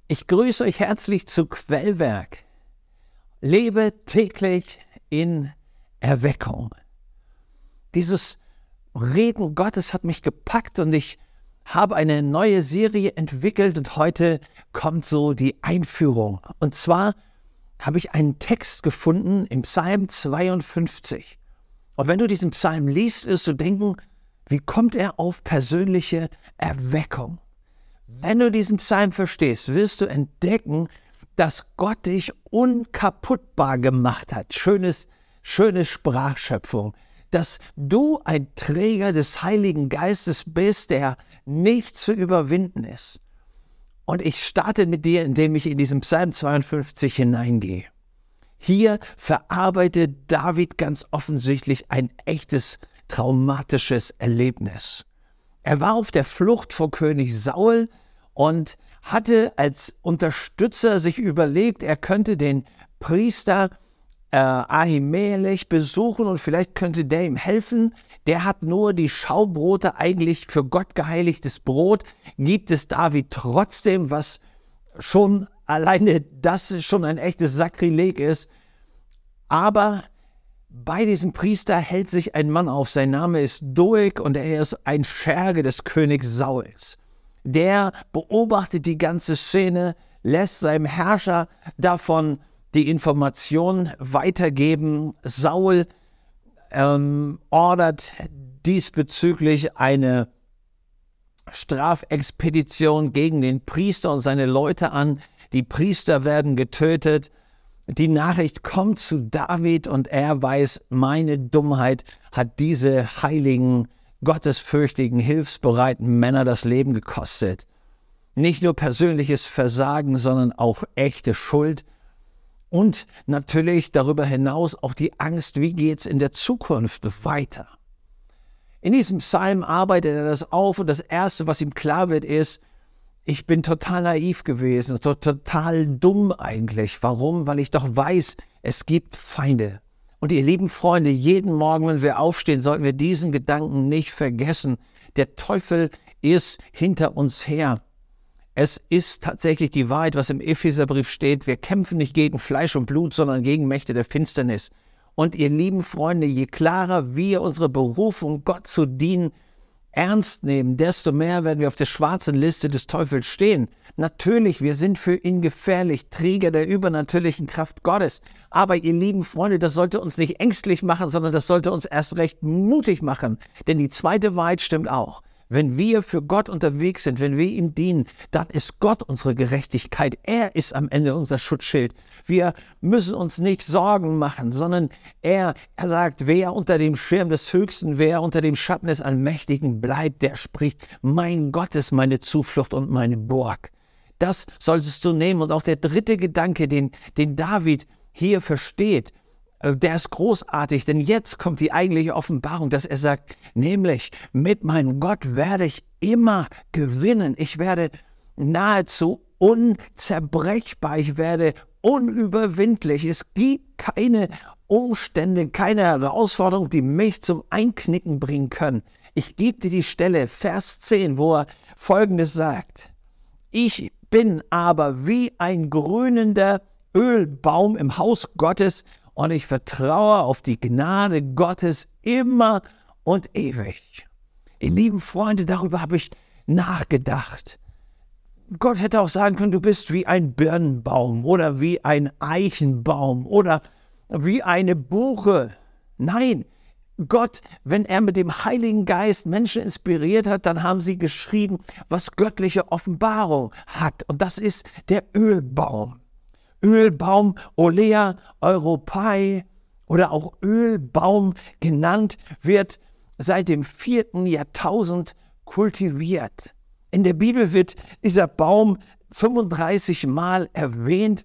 Ich grüße euch herzlich zu Quellwerk. Lebe täglich in Erweckung. Dieses Reden Gottes hat mich gepackt und ich habe eine neue Serie entwickelt und heute kommt so die Einführung. Und zwar habe ich einen Text gefunden im Psalm 52. Und wenn du diesen Psalm liest, wirst du denken, wie kommt er auf persönliche Erweckung? Wenn du diesen Psalm verstehst, wirst du entdecken, dass Gott dich unkaputtbar gemacht hat. Schöne Sprachschöpfung. Dass du ein Träger des Heiligen Geistes bist, der nicht zu überwinden ist. Und ich starte mit dir, indem ich in diesen Psalm 52 hineingehe. Hier verarbeitet David ganz offensichtlich ein echtes traumatisches Erlebnis. Er war auf der Flucht vor König Saul und hatte als Unterstützer sich überlegt, er könnte den Priester Ahimelech besuchen und vielleicht könnte der ihm helfen. Der hat nur die Schaubrote, eigentlich für Gott geheiligtes Brot, gibt es David trotzdem, was schon alleine das schon ein echtes Sakrileg ist. Aber bei diesem Priester hält sich ein Mann auf, sein Name ist Doeg und er ist ein Scherge des Königs Sauls. Der beobachtet die ganze Szene, lässt seinem Herrscher davon die Information weitergeben. Saul ordert diesbezüglich eine Strafexpedition gegen den Priester und seine Leute an. Die Priester werden getötet. Die Nachricht kommt zu David und er weiß, meine Dummheit hat diese heiligen, gottesfürchtigen, hilfsbereiten Männer das Leben gekostet. Nicht nur persönliches Versagen, sondern auch echte Schuld. Und natürlich darüber hinaus auch die Angst, wie geht es in der Zukunft weiter. In diesem Psalm arbeitet er das auf und das Erste, was ihm klar wird, ist, ich bin total naiv gewesen, total dumm eigentlich. Warum? Weil ich doch weiß, es gibt Feinde. Und ihr lieben Freunde, jeden Morgen, wenn wir aufstehen, sollten wir diesen Gedanken nicht vergessen. Der Teufel ist hinter uns her. Es ist tatsächlich die Wahrheit, was im Epheserbrief steht. Wir kämpfen nicht gegen Fleisch und Blut, sondern gegen Mächte der Finsternis. Und ihr lieben Freunde, je klarer wir unsere Berufung, Gott zu dienen, ernst nehmen, desto mehr werden wir auf der schwarzen Liste des Teufels stehen. Natürlich, wir sind für ihn gefährlich, Träger der übernatürlichen Kraft Gottes. Aber ihr lieben Freunde, das sollte uns nicht ängstlich machen, sondern das sollte uns erst recht mutig machen. Denn die zweite Wahrheit stimmt auch. Wenn wir für Gott unterwegs sind, wenn wir ihm dienen, dann ist Gott unsere Gerechtigkeit. Er ist am Ende unser Schutzschild. Wir müssen uns nicht Sorgen machen, sondern er sagt, wer unter dem Schirm des Höchsten, wer unter dem Schatten des Allmächtigen bleibt, der spricht, mein Gott ist meine Zuflucht und meine Burg. Das solltest du nehmen. Und auch der dritte Gedanke, den David hier versteht, der ist großartig, denn jetzt kommt die eigentliche Offenbarung, dass er sagt, nämlich mit meinem Gott werde ich immer gewinnen. Ich werde nahezu unzerbrechbar, ich werde unüberwindlich. Es gibt keine Umstände, keine Herausforderung, die mich zum Einknicken bringen können. Ich gebe dir die Stelle, Vers 10, wo er Folgendes sagt. Ich bin aber wie ein grünender Ölbaum im Haus Gottes und ich vertraue auf die Gnade Gottes immer und ewig. Ihr lieben Freunde, darüber habe ich nachgedacht. Gott hätte auch sagen können, du bist wie ein Birnbaum oder wie ein Eichenbaum oder wie eine Buche. Nein, Gott, wenn er mit dem Heiligen Geist Menschen inspiriert hat, dann haben sie geschrieben, was göttliche Offenbarung hat. Und das ist der Ölbaum. Ölbaum, Olea europae oder auch Ölbaum genannt, wird seit dem 4. Jahrtausend kultiviert. In der Bibel wird dieser Baum 35 Mal erwähnt.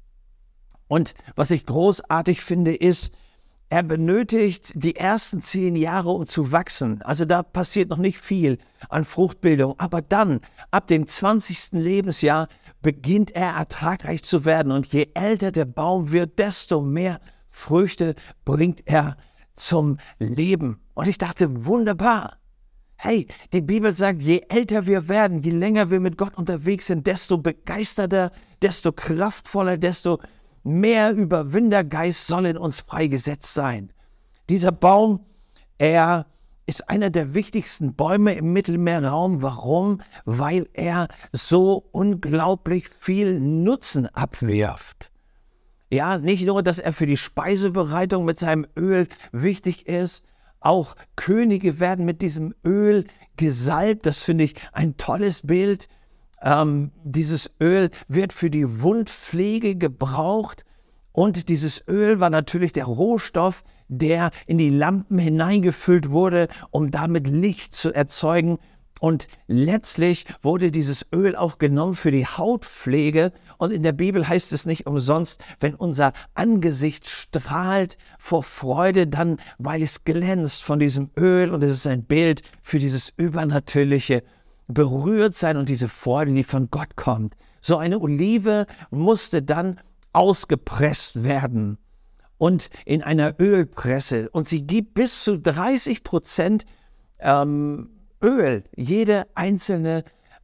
Und was ich großartig finde, ist, er benötigt die ersten 10 Jahre, um zu wachsen. Also da passiert noch nicht viel an Fruchtbildung. Aber dann, ab dem 20. Lebensjahr, beginnt er ertragreich zu werden. Und je älter der Baum wird, desto mehr Früchte bringt er zum Leben. Und ich dachte, wunderbar. Hey, die Bibel sagt, je älter wir werden, je länger wir mit Gott unterwegs sind, desto begeisterter, desto kraftvoller, desto mehr Überwindergeist soll in uns freigesetzt sein. Dieser Baum, er ist einer der wichtigsten Bäume im Mittelmeerraum. Warum? Weil er so unglaublich viel Nutzen abwirft. Ja, nicht nur, dass er für die Speisebereitung mit seinem Öl wichtig ist, auch Könige werden mit diesem Öl gesalbt. Das finde ich ein tolles Bild. Dieses Öl wird für die Wundpflege gebraucht. Und dieses Öl war natürlich der Rohstoff, der in die Lampen hineingefüllt wurde, um damit Licht zu erzeugen. Und letztlich wurde dieses Öl auch genommen für die Hautpflege. Und in der Bibel heißt es nicht umsonst, wenn unser Angesicht strahlt vor Freude, dann, weil es glänzt von diesem Öl. Und es ist ein Bild für dieses übernatürliche Berührtsein und diese Freude, die von Gott kommt. So eine Olive musste dann ausgepresst werden und in einer Ölpresse. Und sie gibt bis zu 30% Öl, jede einzelne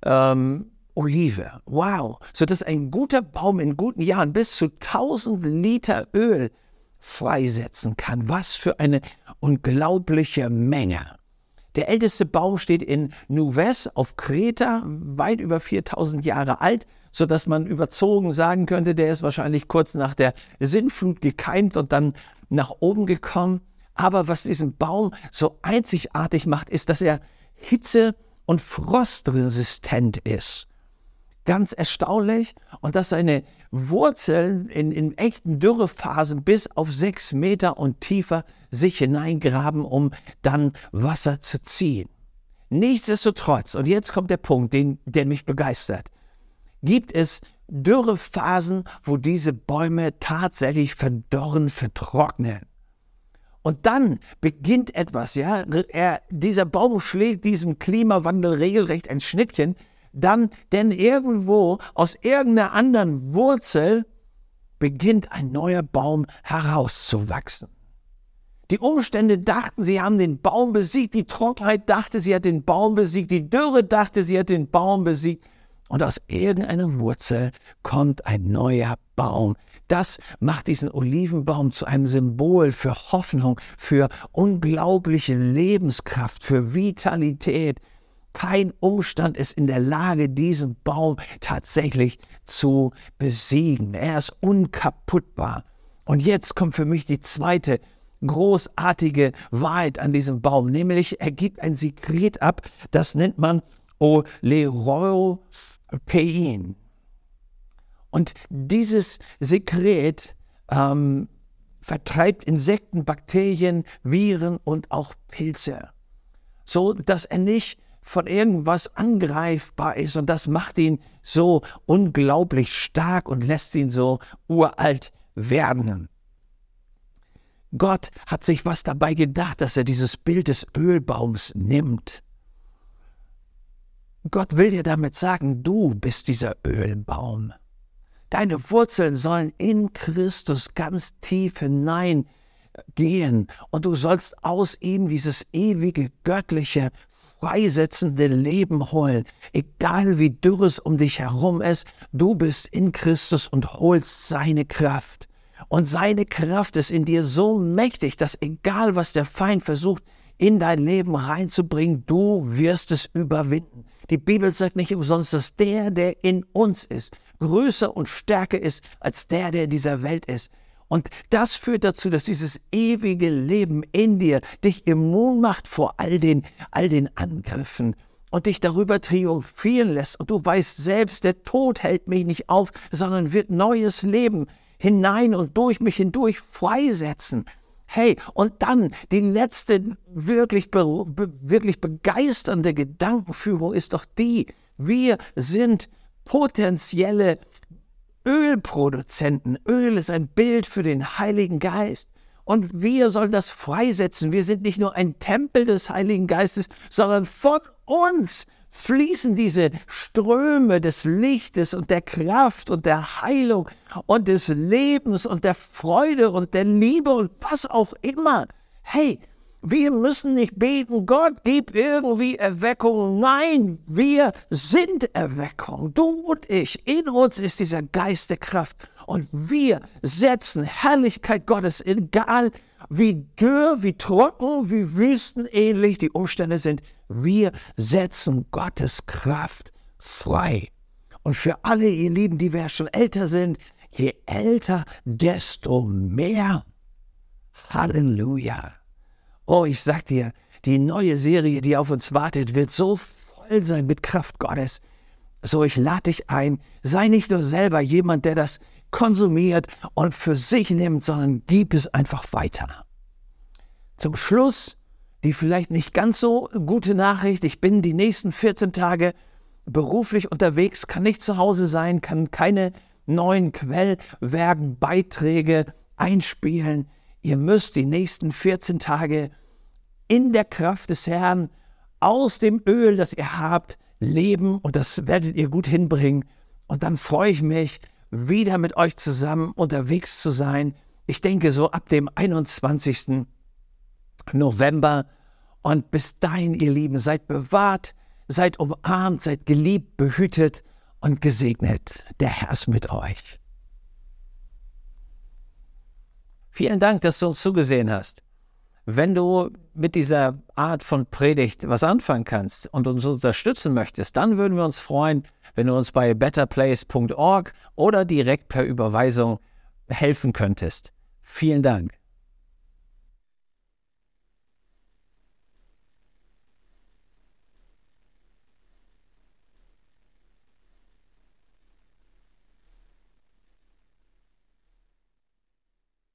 Olive. Wow, sodass ein guter Baum in guten Jahren bis zu 1000 Liter Öl freisetzen kann. Was für eine unglaubliche Menge. Der älteste Baum steht in Nuvès auf Kreta, weit über 4000 Jahre alt, sodass man überzogen sagen könnte, der ist wahrscheinlich kurz nach der Sintflut gekeimt und dann nach oben gekommen. Aber was diesen Baum so einzigartig macht, ist, dass er hitze- und frostresistent ist. Ganz erstaunlich. Und dass seine Wurzeln in echten Dürrephasen bis auf 6 Meter und tiefer sich hineingraben, um dann Wasser zu ziehen. Nichtsdestotrotz, und jetzt kommt der Punkt, der mich begeistert, gibt es Dürrephasen, wo diese Bäume tatsächlich verdorren, vertrocknen. Und dann beginnt etwas, ja, dieser Baum schlägt diesem Klimawandel regelrecht ein Schnippchen, denn irgendwo aus irgendeiner anderen Wurzel beginnt ein neuer Baum herauszuwachsen. Die Umstände dachten, sie haben den Baum besiegt, die Trockenheit dachte, sie hat den Baum besiegt, die Dürre dachte, sie hat den Baum besiegt. Und aus irgendeiner Wurzel kommt ein neuer Baum. Das macht diesen Olivenbaum zu einem Symbol für Hoffnung, für unglaubliche Lebenskraft, für Vitalität. Kein Umstand ist in der Lage, diesen Baum tatsächlich zu besiegen. Er ist unkaputtbar. Und jetzt kommt für mich die zweite großartige Wahrheit an diesem Baum, nämlich er gibt ein Sekret ab, das nennt man Oleuropein. Und dieses Sekret vertreibt Insekten, Bakterien, Viren und auch Pilze, so dass er nicht von irgendwas angreifbar ist, und das macht ihn so unglaublich stark und lässt ihn so uralt werden. Gott hat sich was dabei gedacht, dass er dieses Bild des Ölbaums nimmt. Gott will dir damit sagen, du bist dieser Ölbaum. Deine Wurzeln sollen in Christus ganz tief hineingehen und du sollst aus ihm dieses ewige, göttliche, freisetzende Leben holen. Egal wie dürr es um dich herum ist, du bist in Christus und holst seine Kraft. Und seine Kraft ist in dir so mächtig, dass egal was der Feind versucht, in dein Leben reinzubringen, du wirst es überwinden. Die Bibel sagt nicht umsonst, dass der in uns ist, größer und stärker ist als der in dieser Welt ist. Und das führt dazu, dass dieses ewige Leben in dir dich immun macht vor all den Angriffen und dich darüber triumphieren lässt. Und du weißt selbst, der Tod hält mich nicht auf, sondern wird neues Leben hinein und durch mich hindurch freisetzen. Hey, und dann die letzte wirklich begeisternde Gedankenführung ist doch die: Wir sind potenzielle Ölproduzenten. Öl ist ein Bild für den Heiligen Geist. Und wir sollen das freisetzen. Wir sind nicht nur ein Tempel des Heiligen Geistes, sondern von uns fließen diese Ströme des Lichtes und der Kraft und der Heilung und des Lebens und der Freude und der Liebe und was auch immer. Hey, Wir müssen nicht beten, Gott, gib irgendwie Erweckung. Nein, wir sind Erweckung. Du und ich. In uns ist dieser Geist der Kraft. Und wir setzen Herrlichkeit Gottes, egal wie dürr, wie trocken, wie wüstenähnlich die Umstände sind. Wir setzen Gottes Kraft frei. Und für alle, ihr Lieben, die wir schon älter sind, je älter, desto mehr. Halleluja. Oh, ich sag dir, die neue Serie, die auf uns wartet, wird so voll sein mit Kraft Gottes. So, ich lade dich ein, sei nicht nur selber jemand, der das konsumiert und für sich nimmt, sondern gib es einfach weiter. Zum Schluss die vielleicht nicht ganz so gute Nachricht. Ich bin die nächsten 14 Tage beruflich unterwegs, kann nicht zu Hause sein, kann keine neuen Quellwerkbeiträge einspielen. Ihr müsst die nächsten 14 Tage in der Kraft des Herrn aus dem Öl, das ihr habt, leben, und das werdet ihr gut hinbringen. Und dann freue ich mich, wieder mit euch zusammen unterwegs zu sein. Ich denke so ab dem 21. November. Und bis dahin, ihr Lieben, seid bewahrt, seid umarmt, seid geliebt, behütet und gesegnet. Der Herr ist mit euch. Vielen Dank, dass du uns zugesehen hast. Wenn du mit dieser Art von Predigt was anfangen kannst und uns unterstützen möchtest, dann würden wir uns freuen, wenn du uns bei betterplace.org oder direkt per Überweisung helfen könntest. Vielen Dank.